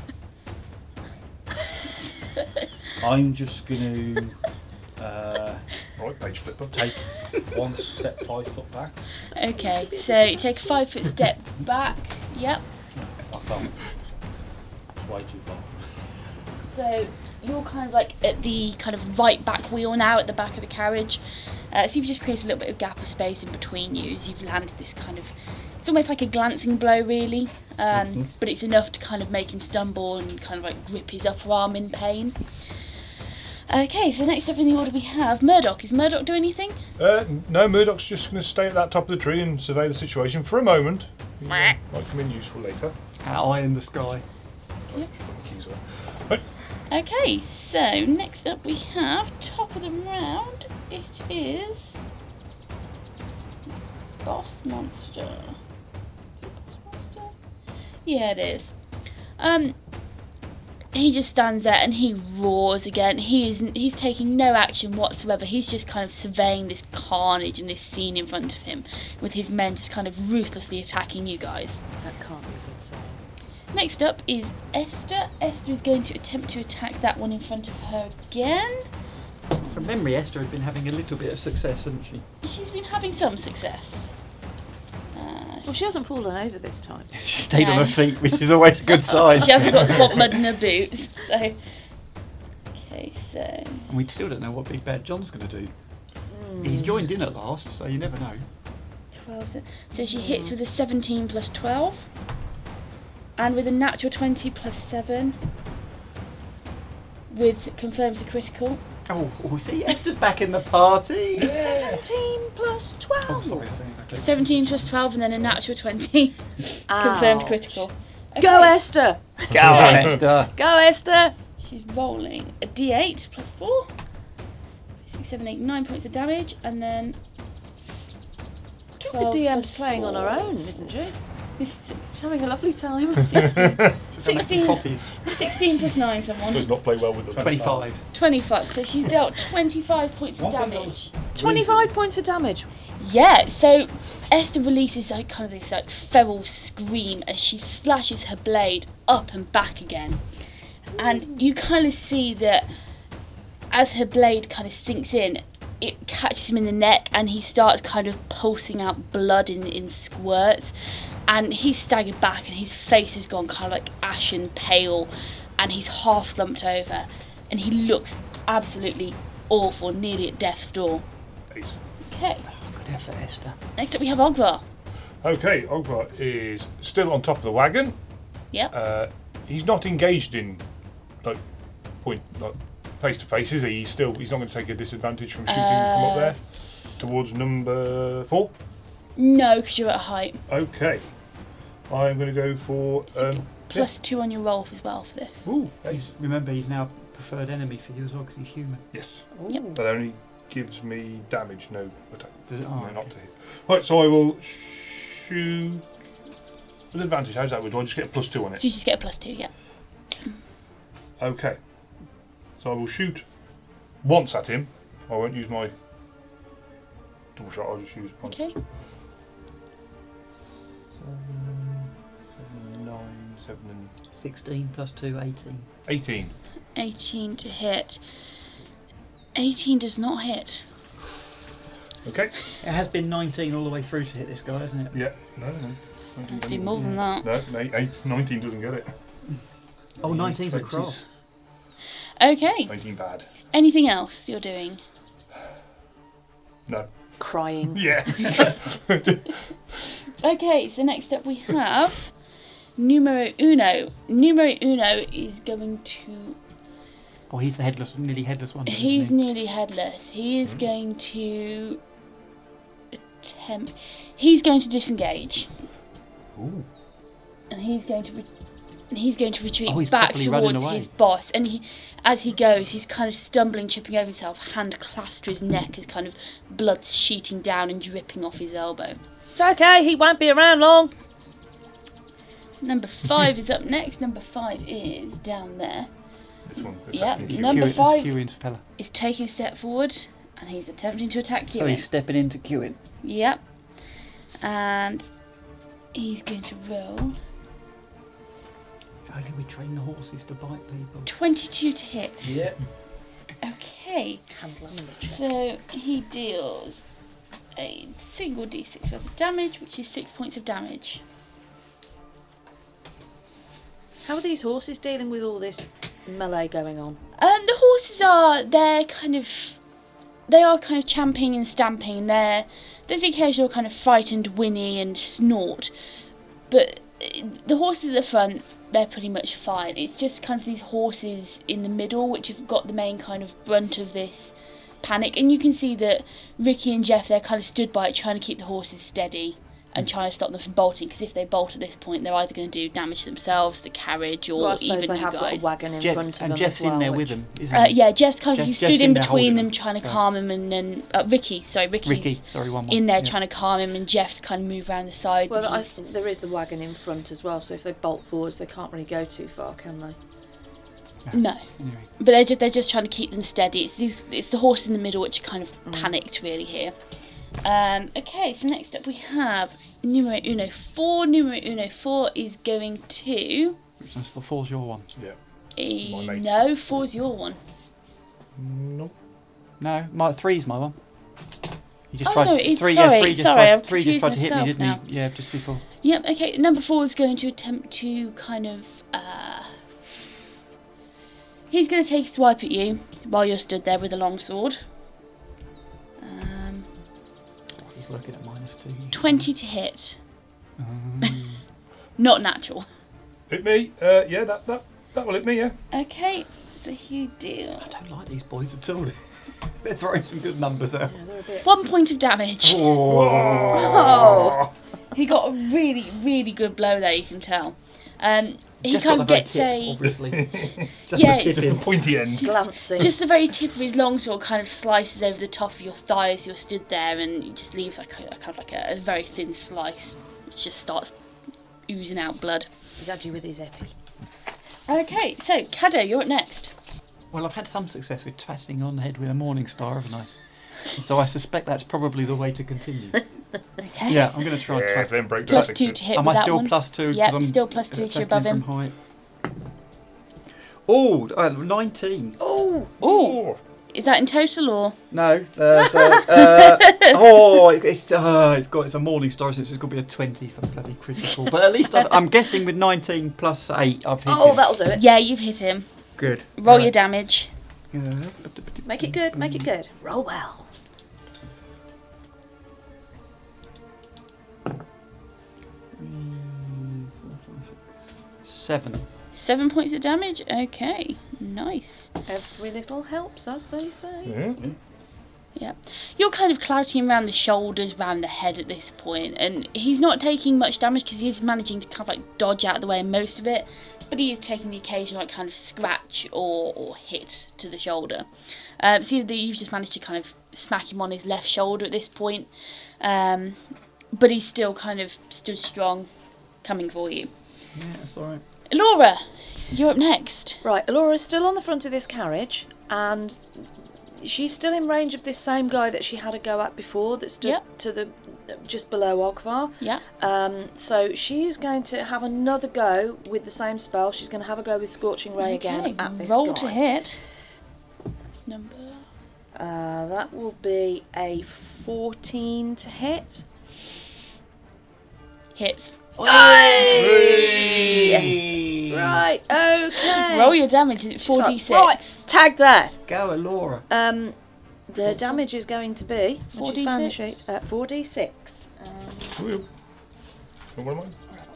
I'm just going to Right, page flipper. take 1 step 5 foot back. Okay, so you take a 5 foot step back. Yep. I can't. It's way too far. So you're kind of like at the kind of right back wheel now, at the back of the carriage. So you've just created a little bit of gap of space in between you as you've landed this kind of... It's almost like a glancing blow, really. But it's enough to kind of make him stumble and kind of like grip his upper arm in pain. Okay, so next up in the order we have Murdoch. Is Murdoch do anything? No, Murdoch's just going to stay at that top of the tree and survey the situation for a moment. Might come in useful later. Eye in the sky. Keys away. Okay, so next up we have top of the round. It is Boss Monster. Yeah, it is. He just stands there and he roars again. He's taking no action whatsoever. He's just kind of surveying this carnage and this scene in front of him, with his men just kind of ruthlessly attacking you guys. That can't be a good sign. Next up is Esther. Esther is going to attempt to attack that one in front of her again. From memory, Esther had been having a little bit of success, hadn't she? She's been having some success. Well, she hasn't fallen over this time. She stayed on No. her feet, which is always a good sign. She hasn't got swamp mud in her boots, so... Okay, so... And we still don't know what Big Bad John's going to do. He's joined in at last, so you never know. 12... So she hits with a 17 plus 12. And with a natural 20 plus 7. With confirms a critical. Oh, see, Esther's back in the party. 17 plus 12. Oh, sorry, I think I don't 17 plus 12 and then a natural 20. Confirmed Ouch. critical. Go, Okay, Esther! Go on, Esther. Go, Esther! She's rolling a d8 plus 4. 6, 7, 8, 9 points of damage. And then... The 12 DM's plus playing on her 4. own, isn't she? She's having a lovely time. 16, Coffees. 16 plus 9, someone. Does not play well with the 25. 25. So she's dealt 25 points of damage. 25 points of damage. Yeah, so Esther releases like kind of this like feral scream as she slashes her blade up and back again. And you kind of see that as her blade kind of sinks in, it catches him in the neck and he starts kind of pulsing out blood in squirts. And he's staggered back and his face has gone kind of like ashen pale and he's half slumped over and he looks absolutely awful, nearly at death's door. Ace. Okay, Good effort, Esther. next up we have Ogvar. Okay, Ogvar is still on top of the wagon. Yep. He's not engaged in like face to face, is he? He's not going to take a disadvantage from shooting from up there towards number 4. No, because you're at height. Okay, I'm going to go for Plus 2 on your roll as well for this. Ooh, ace. Remember, he's now preferred enemy for you as well because he's human. Yes, Yep. that only gives me damage, no attack. Does it? No, Oh, not to hit. Right, so I will shoot with advantage. How's that? Do I just get a +2 on So it? you just get a plus 2, yeah. Okay. So I will shoot once at him. I won't use my double shot. I'll just use one. Okay. 7, 9, 7, and 16 plus 2, 18. 18. 18 to hit. 18 does not hit. Okay. It has been 19 all the way through to hit this guy, hasn't it? Yeah. No. 19 It'd be more than that. No, 19 doesn't get it. Oh, 19's a 20's cross. Okay. 19 bad. Anything else you're doing? No. Crying. Yeah. Okay, so next up we have Numero Uno. Numero Uno is going to... Oh, he's the nearly headless one. He's Isn't he? nearly headless. He is going to attempt... He's going to disengage. Ooh. And he's going to... He's going to retreat Oh, he's back properly running towards away. his boss, and as he goes, he's kind of stumbling, tripping over himself, hand clasped to his neck as kind of blood's sheeting down and dripping off his elbow. It's okay, he won't be around long. Number 5 is up next. Number 5 is down there. This one. Yeah, attacking you. number That's 5 Kieran's fella. is taking a step forward, and he's attempting to attack So Kieran. he's stepping into Kieran. Yep. And he's going to roll If only we train the horses to bite people. 22 to hit. Yeah. Okay. Handle animal check. So he deals a single d6 worth of damage, which is 6 points of damage. How are these horses dealing with all this melee going on? The horses are they are kind of champing and stamping. There's the occasional kind of frightened whinny and snort, but the horses at the front, they're pretty much fine. It's just kind of these horses in the middle which have got the main kind of brunt of this panic. And you can see that Ricky and Jeff, they're kind of stood by it, trying to keep the horses steady and trying to stop them from bolting, because if they bolt at this point, they're either going to do damage to themselves, the carriage, or Well, I suppose even they you have guys. got a wagon in Jeff, front of and them Jeff's as well. in there which- with them, isn't he? Yeah, Jeff's kind of, he Jeff's stood in in there between holding them, them, trying to so- calm him, and then Ricky's Ricky, sorry, one more. in there Yeah. trying to calm him, and Jeff's kind of move around the side. Well, and I he's- think there is the wagon in front as well, so if they bolt forwards, they can't really go too far, can they? no, Anyway. but they're just trying to keep them steady. It's the horses in the middle which are kind of panicked really here. Okay, so next up we have numero uno 4. Numero uno 4 is going to Which one's for 4's your one? Yeah. My mate. no, 4's your one. No. No, my 3's my one. You just Oh, tried. no, it's- 3, sorry, yeah, 3 just sorry, tried. I've 3 just tried to hit me, confused didn't myself he? Yeah, just before. Yep. Okay, number 4 is going to attempt to kind of. He's going to take a swipe at you while you're stood there with a long sword. He's working at -2. 20 to hit. Not natural. Hit me. Yeah, that will hit me. Yeah. Okay, so you do I don't like these boys at all. They're throwing some good numbers out. Yeah, they're a bit. 1 point of damage. Oh! He got a really, really good blow there, you can tell. He Just kind got of the very gets tip, a. obviously. Just Yeah, the tip The in. pointy end. Glancing. Just the very tip of his longsword kind of slices over the top of your thigh as you're stood there, and it just leaves like a kind of like a very thin slice, which just starts oozing out blood. He's actually with his epi. Okay, so Caddo, you're up next. Well, I've had some success with twatting on the head with a morning star, haven't I? So I suspect that's probably the way to continue. Okay. Yeah, I'm going to try and Yeah, twat. then break Plus the 2 to hit Am with I that still one. +2? 'cause Yep, I'm still +2 'cause you're attacking above him. from height. Oh, 19. Oh! Ooh, Oh, is that in total or? No. It's a morning star, so it's got to be a 20 for bloody critical. But at least I'm guessing with 19 plus 8, I've hit Oh, it. that'll do it. Yeah, you've hit him. Good. Roll Right. your damage. Make it good, make it good. Roll well. Seven. 7 points of damage. Okay, nice. Every little helps, as they say. yeah. Yeah, you're kind of clouting around the shoulders, around the head at this point, and he's not taking much damage because he is managing to kind of like dodge out of the way of most of it, but he is taking the occasional like kind of scratch or hit to the shoulder. So you've just managed to kind of smack him on his left shoulder at this point, but he's still kind of stood strong, coming for you. Yeah, that's all right. Laura, you're up next. Right, Alora's still on the front of this carriage, and she's still in range of this same guy that she had a go at before that stood Yep. to the just below Ogvar. Yeah. So she's going to have another go with the same spell. She's going to have a go with Scorching Ray again Okay, at this roll guy. to hit. That's number. That will be a 14 to hit. Hits. Right, okay. Roll your damage. Is it She's like, 4d6? right, tag that. Go, Laura. The damage is going to be 4d6? 4d6. Wheel. What am I?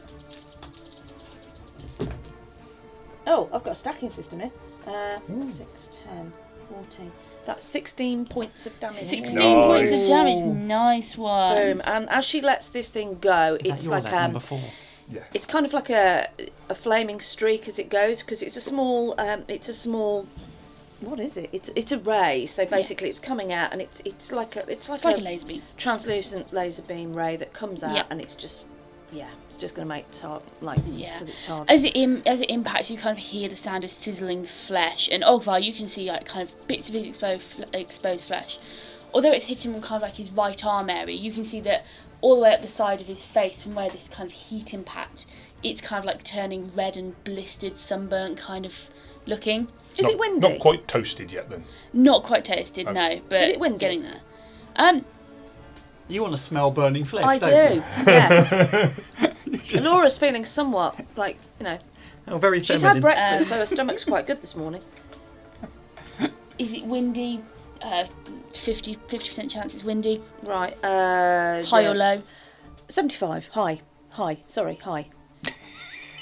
Oh, I've got a stacking system here. 6, 10, 14. That's 16 points of damage. 16 points of Nice. damage. Nice one. Boom. And as she lets this thing go, Is that it's your like that number 4? Yeah. it's kind of like a flaming streak as it goes, because it's a small what is it? It's a ray. So basically, it's coming out, and it's like a It's like a laser beam. translucent laser beam ray that comes out, Yeah. and it's just going to make Yeah. with its target. As it impacts, you kind of hear the sound of sizzling flesh, and Ogvar, you can see like kind of bits of his exposed flesh. Although it's hitting him kind of like his right arm area, you can see that all the way up the side of his face, from where this kind of heat impact, it's kind of like turning red and blistered, sunburnt kind of looking. Is it windy? Not quite toasted yet, then. Not quite toasted, no, but Is it windy? getting there. You want to smell burning flesh, I don't do. you? Yes. Laura's feeling somewhat like Oh, very she's feminine. had breakfast, so her stomach's quite good this morning. Is it windy? 50% chance it's windy. Right. High or low? 75. High. Sorry, high.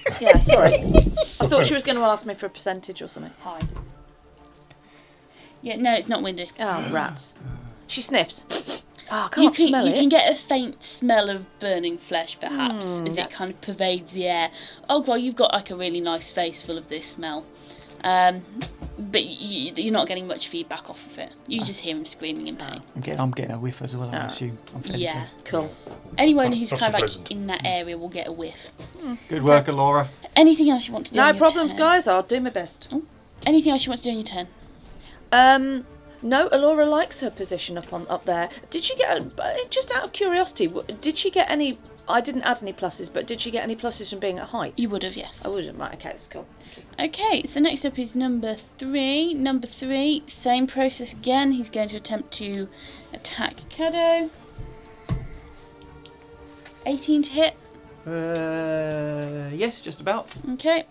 Yeah, sorry. I thought she was going to ask me for a percentage or something. Hi. Yeah, no, it's not windy. Oh, rats. She sniffs. Oh, I You can't smell you it. can get a faint smell of burning flesh, perhaps, as yeah. it kind of pervades the air. Oh, well, you've got like a really nice face full of this smell. But you're not getting much feedback off of it. You just hear him screaming in pain. I'm getting a whiff as well, I Ah. assume. I'm fairly Yeah. close. Cool. Anyone who's Not kind of so like pleasant. in that area will get a whiff. Good work, Laura. Anything else you want to do? No on your problems, turn? guys. I'll do my best. Anything else you want to do on your turn? No, Alora likes her position up there. Did she get, just out of curiosity, did she get any, I didn't add any pluses, but did she get any pluses from being at height? You would have, yes. I wouldn't, right, okay, that's cool. Okay, so next up is number 3. Number 3, same process again. He's going to attempt to attack Kado. 18 to hit. Yes, just about. Okay.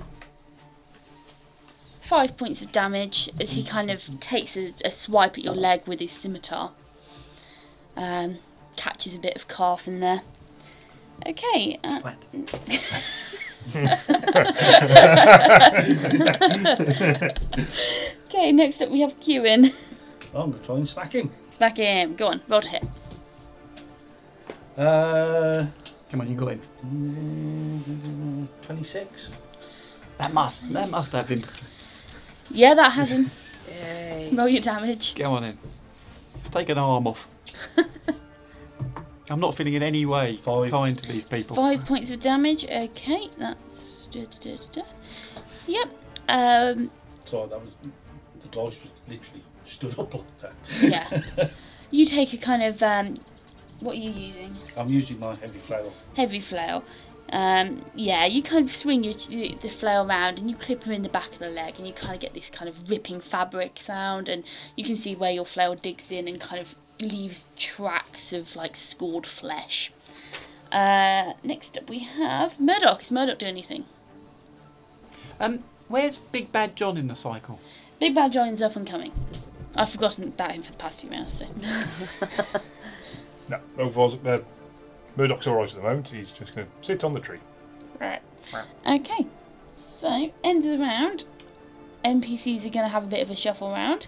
5 points of damage as he kind of takes a swipe at your leg with his scimitar. Catches a bit of calf in there. Okay. Twat. Okay, next up we have Kieran. I'm going to try and smack him. Back in. Go on, roll to hit. Come on, you got him. 26. That must have him. Yeah, that has him. Yay. Roll your damage. Go on in. Let's take an arm off. I'm not feeling in any way 5. kind to these people. 5 points of damage. Okay, that's... Yep. So that was, the dice was literally stood up like that. Yeah. You take a kind of... what are you using? I'm using my heavy flail. Heavy flail. Yeah, you kind of swing the flail around and you clip him in the back of the leg and you kind of get this kind of ripping fabric sound, and you can see where your flail digs in and kind of leaves tracks of like scored flesh. Next up we have Murdoch. Is Murdoch doing anything? Where's Big Bad John in the cycle? Big Bad John's up and coming. I've forgotten about him for the past few rounds, so... No, Murdoch's alright at the moment. He's just going to sit on the tree. Right. Okay. So, end of the round. NPCs are going to have a bit of a shuffle round.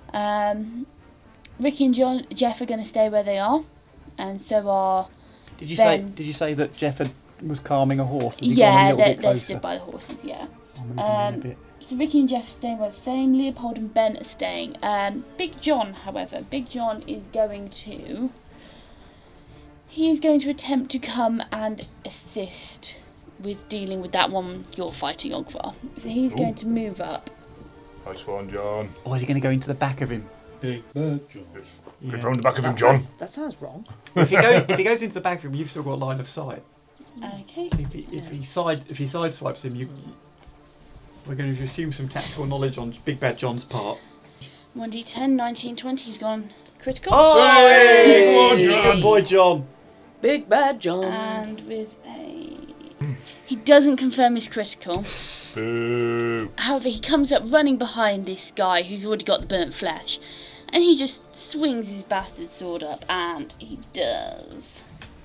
Ricky and Jeff are going to stay where they are, and so are Did you Ben. say that Jeff was calming a horse? Has he gone a yeah, little bit they're closer? stood by the horses. Yeah. I'll move on in a bit. So Ricky and Jeff are staying where they're staying. Leopold and Ben are staying. Big John, however, Big John is going to. He is going to attempt to come and assist with dealing with that one you're fighting, Ogvar. So he's going to move up. Nice one, John. Or is he going to go into the back of him? Big Bird John. Yeah. Get round the back of him, John. That sounds wrong. Well, if he goes into the back of him, you've still got line of sight. Okay. If he sideswipes him, we're going to assume some tactical knowledge on Big Bad John's part. 1d10, 19, 20. He's gone critical. Oh, Hey, go on, John. good boy, John. Big Bad John. And with a... He doesn't confirm his critical. Boo. However, he comes up running behind this guy who's already got the burnt flesh. And he just swings his bastard sword up, and he does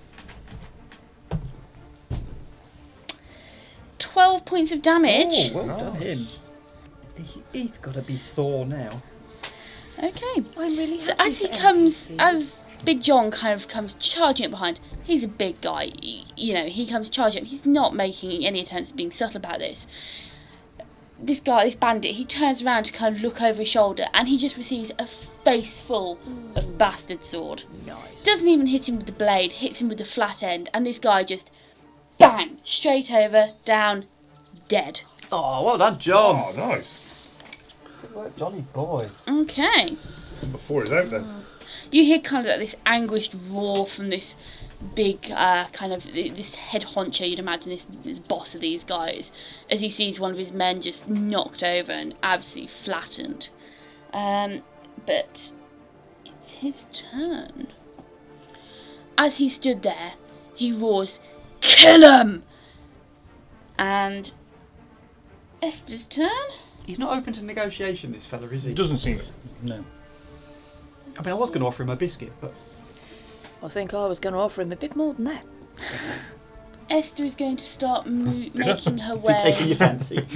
12 points of damage. Oh, well done him. He's got to be sore now. Okay. I'm really So happy as he for comes, NPCs. as Big John kind of comes charging up behind, he's a big guy. He comes charging up. He's not making any attempts at being subtle about this. This guy, this bandit, he turns around to kind of look over his shoulder, and he just receives a face full of bastard sword. Nice. Doesn't even hit him with the blade, hits him with the flat end, and this guy just bang, straight over, down, dead. Oh, well done, John. Oh, nice. Good work, Johnny boy. Okay. Number 4 is out then. You hear kind of like this anguished roar from this big kind of this head honcho, you'd imagine this boss of these guys, as he sees one of his men just knocked over and absolutely flattened. But it's his turn. As he stood there, he roars, "Kill him!" And Esther's turn. He's not open to negotiation, this fella, is he? It doesn't seem it. No. I mean, I was going to offer him a biscuit, but I think I was going to offer him a bit more than that. Esther is going to start making her Is he taking your way. fancy?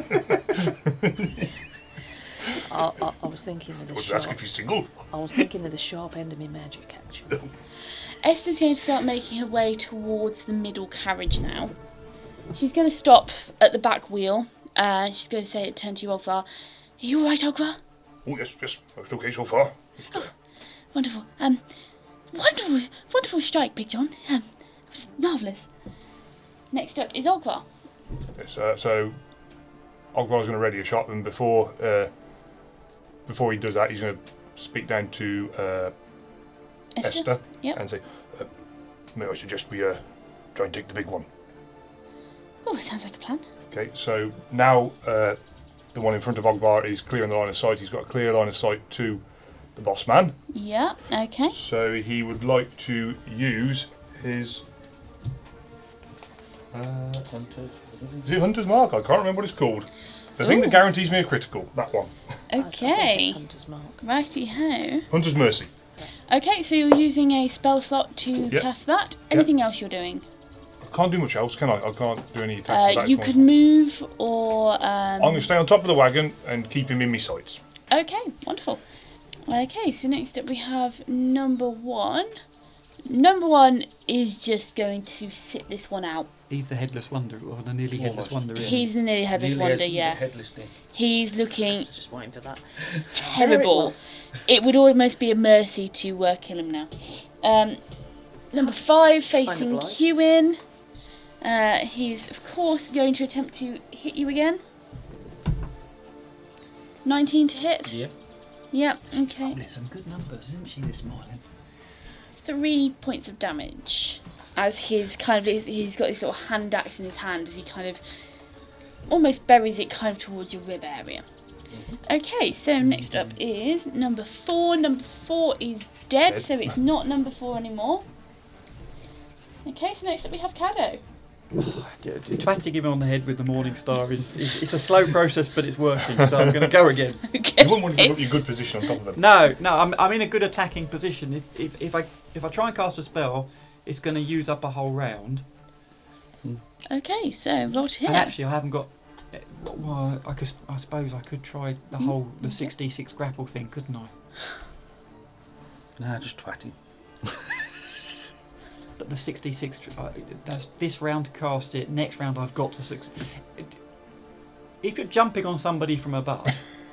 I was thinking of I the was asking sharp. if you're single. I was thinking of the sharp end of my magic, actually. Esther's going to start making her way towards the middle carriage now. She's going to stop at the back wheel. She's going to say, turn to you, Ogvar. Are you all right, Ogvar? Oh, yes, yes. That's okay so far. Wonderful. Wonderful strike, Big John. It was marvellous. Next up is Ogvar. Yes, so Ogvar's going to ready a shot, and before he does that, he's going to speak down to Esther Yep. and say, may I suggest we try and take the big one. Oh, sounds like a plan. Okay, so now the one in front of Ogvar is clear in the line of sight. He's got a clear line of sight to the boss man. Yeah, okay. So he would like to use his is it Hunter's Mark? I can't remember what it's called. The thing that Ooh. guarantees me a critical. That one. I think Okay. it's Hunter's Mark. Righty-ho. Hunter's Mercy. Okay, so you're using a spell slot to Yep. cast that. Anything else you're doing? I can't do much else, can I? I can't do any attack. You could move or... I'm going to stay on top of the wagon and keep him in my sights. Okay, wonderful. Okay, so next up we have number one. Number one is just going to sit this one out. He's the headless wonder, or the nearly headless Almost. wonder. He's the nearly headless wonder, yeah. Headless thing. He's looking I was just waiting for that. terrible. It would almost be a mercy to kill him now. Number 5, Kind of facing like. Hewin. He's, of course, going to attempt to hit you again. 19 to hit. Yeah. Yep, okay. Probably some good numbers, isn't she, this morning? 3 points of damage. As he's got this little hand axe in his hand as he kind of almost buries it kind of towards your rib area. Okay, so next up is number 4. Number 4 is dead, Dead. so it's not number 4 anymore. Okay, so next up we have Caddo. Twatting him on the head with the Morning Star is it's a slow process, but it's working. So I'm going to go again. Okay. You wouldn't want to give up your good position on top of them. No, I'm in a good attacking position. If I try and cast a spell, it's going to use up a whole round. Okay, so roll to hit. And actually, I haven't got. Well, I suppose I could try the 6d6 grapple thing, couldn't I? Nah, just twatting. But the 6d6, that's this round to cast it. Next round, I've got to 6. If you're jumping on somebody from above,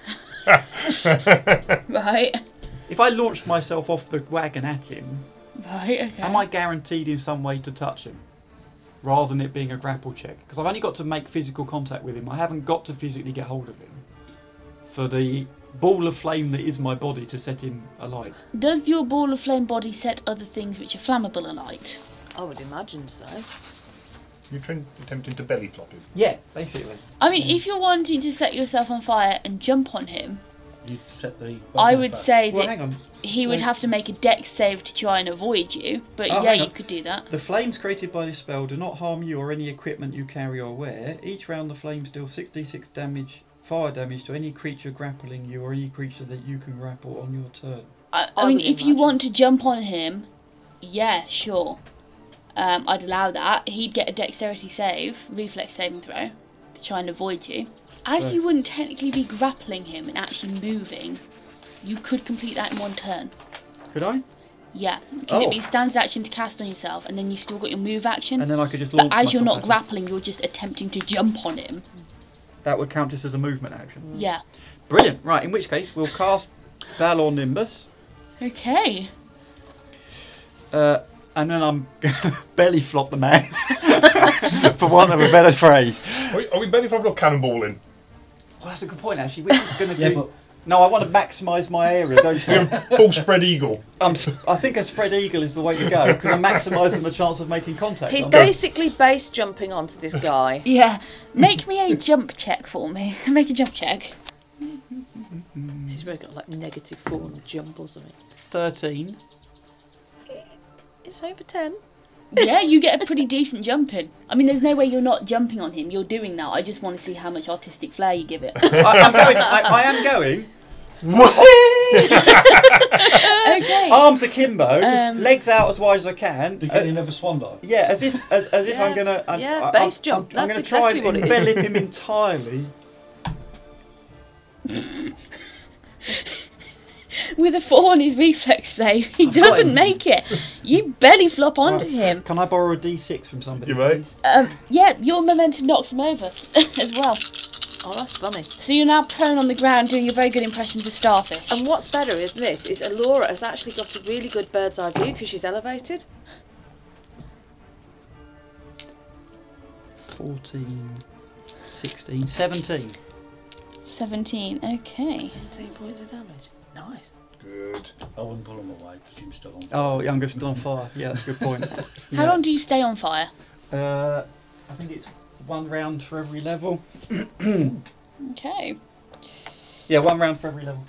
Right. if I launched myself off the wagon at him, Right, okay. am I guaranteed in some way to touch him? Rather than it being a grapple check? Because I've only got to make physical contact with him. I haven't got to physically get hold of him. For the ball of flame that is my body to set him alight. Does your ball of flame body set other things which are flammable alight? I would imagine so. You're attempting to belly flop him. Yeah, basically. I mean, if you're wanting to set yourself on fire and jump on him, You set the. I would say Well, that hang on. he would So- have to make a dex save to try and avoid you. But Oh, yeah, hang you on. could do that. The flames created by this spell do not harm you or any equipment you carry or wear. Each round the flames deal 6d6 damage, fire damage to any creature grappling you or any creature that you can grapple on your turn. I I mean, would if you imagine want so. to jump on him, yeah, sure. I'd allow that. He'd get a dexterity save, reflex saving throw, to try and avoid you. As So- you wouldn't technically be grappling him and actually moving, you could complete that in one turn. Could I? Yeah, because it'd Oh. be standard action to cast on yourself, and then you've still got your move action. And then I could just But launch as you're myself not at him. grappling, you're just attempting to jump on him. That would count just as a movement action. Yeah. Brilliant. Right, in which case we'll cast Valor Nimbus. Okay. And then I'm belly flop the man, for want of a better phrase. Are we belly flopping or cannonballing? Well, that's a good point, actually. Which is going to Yeah, do? but No, I want to maximise my area, don't I? Full spread eagle. I think a spread eagle is the way to go because I'm maximising the chance of making contact. He's aren't I? basically base jumping onto this guy. Yeah. Make me a jump check for me. Make a jump check. She's really got like -4 on the jump or something. 13. It's over 10. Yeah, you get a pretty decent jump in. I mean, there's no way you're not jumping on him. You're doing that. I just want to see how much artistic flair you give it. I am going. Okay. Arms akimbo, Um, legs out as wide as I can. Beginning of a swan dive. Yeah, as if Yeah. I'm gonna. Base jump. I'm That's gonna try exactly what and it is. envelop him entirely. With a 4 on his reflex save, he I've got doesn't him. make it. You belly flop onto Right. him. Can I borrow a D6 from somebody? You may. please? Yeah, your momentum knocks him over as well. Oh, that's funny. So you're now prone on the ground doing a very good impression of a starfish. And what's better is this, is Alora has actually got a really good bird's eye view because she's elevated. 14, 16, 17. 17, okay. 17 points of damage. Nice. Good. I wouldn't pull him away because you're still on. Oh, youngest on fire. Yeah, that's a good point. How long do you stay on fire? I think it's 1 round for every level. Okay. Yeah, 1 round for every level.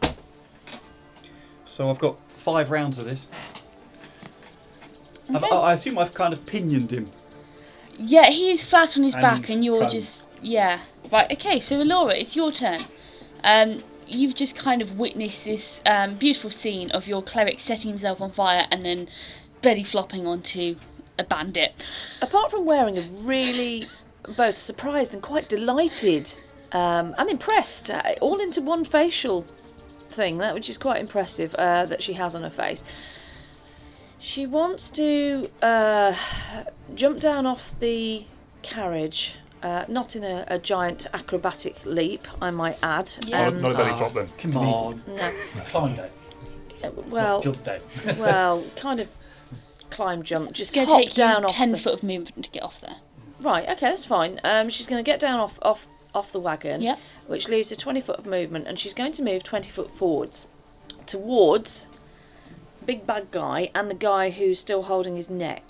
So I've got 5 rounds of this. Okay. I assume I've kind of pinioned him. Yeah, he is flat on his And back he's and you're prone. just... Yeah. Right, okay, so Laura, it's your turn. You've just kind of witnessed this beautiful scene of your cleric setting himself on fire and then belly flopping onto a bandit. Apart from wearing a really both surprised and quite delighted and impressed, all into one facial thing, that which is quite impressive that she has on her face. She wants to jump down off the carriage, not in a giant acrobatic leap, I might add. Yeah. Not a belly flop then. Come on. No, Climb down. well, Jump down. well, kind of climb jump, just It's going to hop take down you off 10 the... foot of movement to get off there. Right, okay, that's fine. She's going to get down off the wagon, Yep. which leaves her 20 foot of movement, and she's going to move 20 foot forwards towards big bad guy and the guy who's still holding his neck.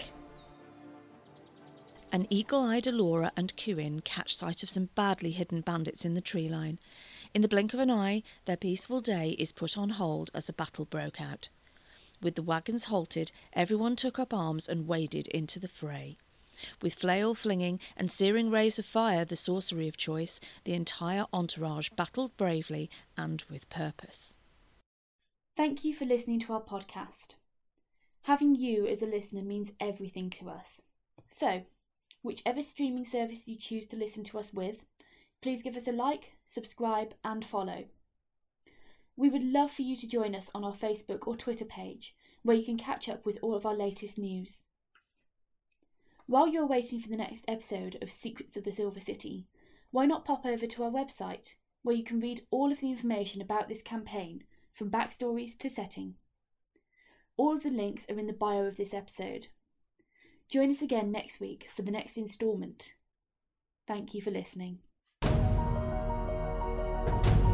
An eagle-eyed Alora and Cuin catch sight of some badly hidden bandits in the tree line. In the blink of an eye, their peaceful day is put on hold as a battle broke out. With the wagons halted, everyone took up arms and waded into the fray. With flail flinging and searing rays of fire the sorcery of choice, the entire entourage battled bravely and with purpose. Thank you for listening to our podcast. Having you as a listener means everything to us. So, whichever streaming service you choose to listen to us with, please give us a like, subscribe and follow. We would love for you to join us on our Facebook or Twitter page, where you can catch up with all of our latest news. While you're waiting for the next episode of Secrets of the Silver City, why not pop over to our website, where you can read all of the information about this campaign, from backstories to setting. All of the links are in the bio of this episode. Join us again next week for the next instalment. Thank you for listening.